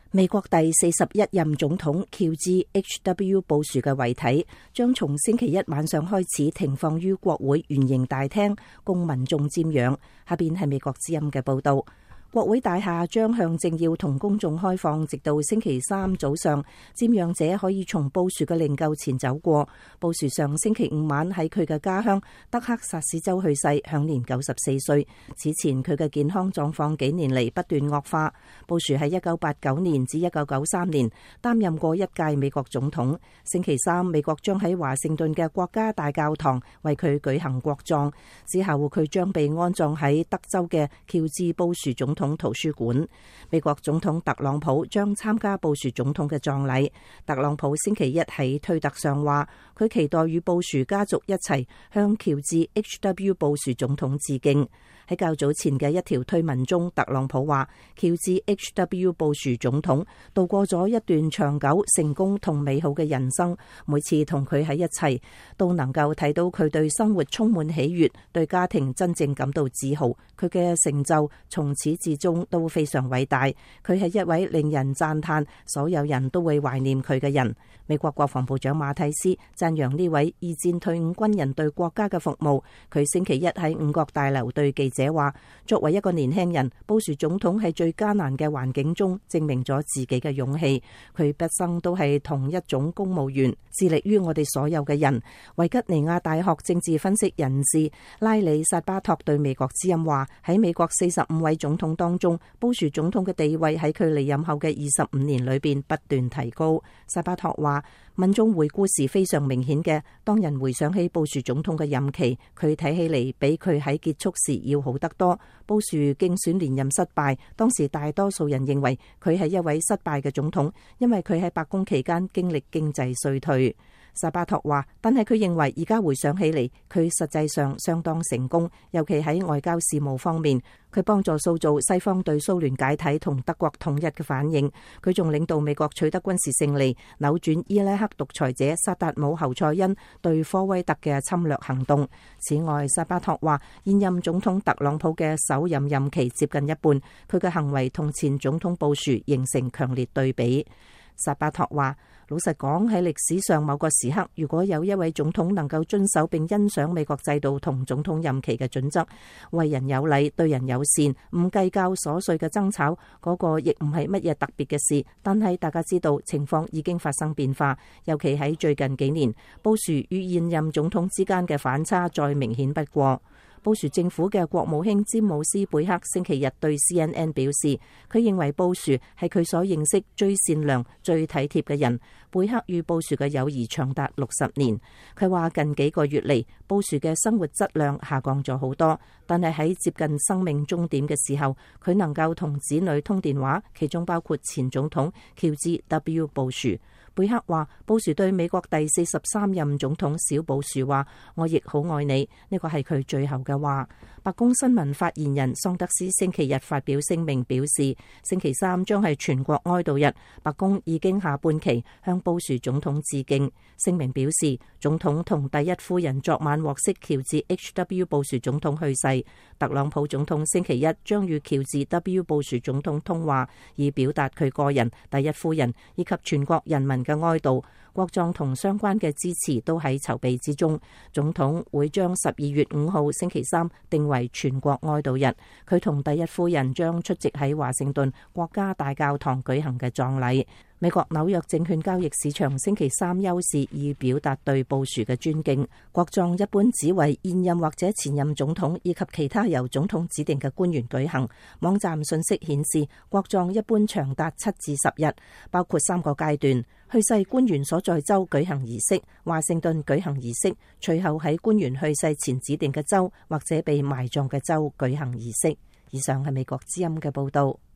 美國第41任總統喬治 H.W. 布殊嘅遺體將從星期一晚上開始停放於國會圓形大廳，供民眾瞻仰。下邊係美國之音嘅報道。國會大廈將向政要同公眾開放，直到星期三早上，瞻仰者可以從布殊嘅靈柩前走過。布殊上星期五晚喺佢嘅家鄉德克薩斯州去世，享年94歲。此前佢嘅健康狀況幾年嚟不斷惡化。布殊喺1989年至1993年擔任過一屆美國總統。星期三，美國將喺華盛頓嘅國家大教堂為佢舉行國葬，之後佢將被安葬喺德州嘅喬治布殊總統圖書館。美國總統特朗普將參加布殊總統嘅葬禮。特朗普星期一喺推特上話，佢期待與布殊家族一齊向喬治 H.W. 布殊總統致敬。喺較早前嘅一條推文中，特朗普話，喬治 H.W. 布殊總統度過咗一段長久、成功同美好嘅人生，每次同佢喺一齊都能夠睇到佢對生活充滿喜悅，對家庭真正感到自豪。佢嘅成就從始至終都非常偉大。佢係一位令人讚嘆，所有人都會懷念佢嘅人。美國國防部長馬蒂斯讚揚呢位二戰退伍軍人對國家嘅服務。佢星期一喺五角大樓對記者話，作為一個年輕人，布殊總統喺最艱難嘅環境中證明咗自己嘅勇氣。佢畢生都係同一種公務員，致力於我哋所有嘅人。維吉尼亞大學政治分析人士拉里薩巴托對美國之音話，喺美國45位總統當中，布殊總統嘅地位喺佢離任後嘅25年裏邊不斷提高。薩巴托話，民眾回顧時非常明顯嘅，當人回想起布殊總統嘅任期，佢睇起嚟比佢喺結束時要好得多。布殊競選連任失敗，當時大多數人認為佢係一位失敗嘅總統，因為佢喺白宮期間經歷經濟衰退。薩巴托話，但係佢認為而家回想起嚟，佢實際上相當成功，尤其喺外交事務方面，佢幫助塑造西方對蘇聯解體同德國統一嘅反應。佢仲領導美國取得軍事勝利，扭轉伊拉克獨裁者薩達姆侯賽因對科威特嘅侵略行動。此外，薩巴托話，現任總統特朗普嘅首任任期接近一半，佢嘅行為同前總統布殊形成強烈對比。薩巴托話，老實講，喺歷史上某個時刻，如果有一位總統能夠遵守並欣賞美國制度同總統任期嘅準則，為人有禮，對人友善，唔計較瑣碎嘅爭吵，嗰個亦唔係乜嘢特別嘅事。但係大家知道，情況已經發生變化，尤其喺最近幾年，布殊與現任總統之間嘅反差再明顯不過。布殊政府嘅國務卿詹姆斯貝克星期日對 CNN 表示，佢認為布殊係佢所認識最善良、最體貼嘅人。貝克與布殊嘅友誼長達60年。佢話近幾個月嚟，布殊嘅生活質量下降咗好多，但係喺接近生命終點嘅時候，佢能夠同子女通電話，其中包括前總統喬治 W. 布殊。貝克話，布殊對美國第43任總統小布殊話，我亦好愛你，呢個係佢最後嘅話。白宮新聞發言人桑德斯星期日發表聲明表示，星期三將係全國哀悼日，白宮已經下半旗向布殊總統致敬。聲明表示，總統同第一夫人昨晚獲悉喬治 H.W. 布殊總統去世，特朗普總統星期一將與喬治 W. 布殊總統通話，以表達佢個人、第一夫人以及全國人民嘅哀悼。國葬同相關嘅支持都喺籌備之中。總統會將12月5號星期三定為全國哀悼日，佢同第一夫人將出席喺華盛頓國家大教堂舉行嘅葬禮。美國紐約證券交易市場星期三休市，以表達對布殊嘅尊敬。國葬一般只為現任或者前任總統以及其他由總統指定嘅官員舉行。網站信息顯示，國葬一般長達7至10日，包括3個階段。去世官員所在州舉行儀式，華盛頓舉行儀式，隨後喺官員去世前指定嘅州或者被埋葬嘅州舉行儀式。以上係美國之音嘅報道。